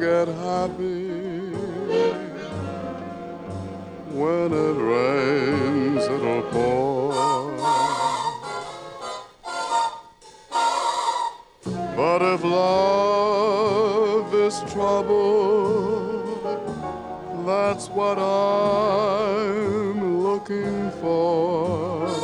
get happy. When it rains, it'll pour. But if love is trouble, that's what I'm looking for.